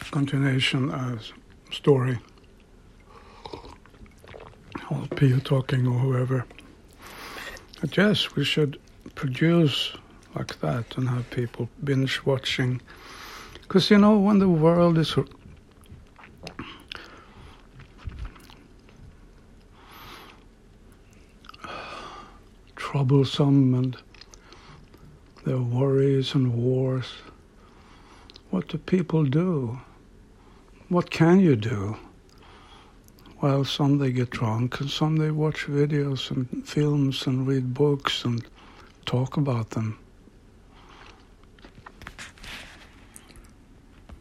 continuation story, or Peter talking or whoever. But yes, we should produce like that and have people binge watching. Because, when the world is troublesome and there are worries and wars, what do people do? What can you do? Well, some they get drunk and some they watch videos and films and read books and talk about them.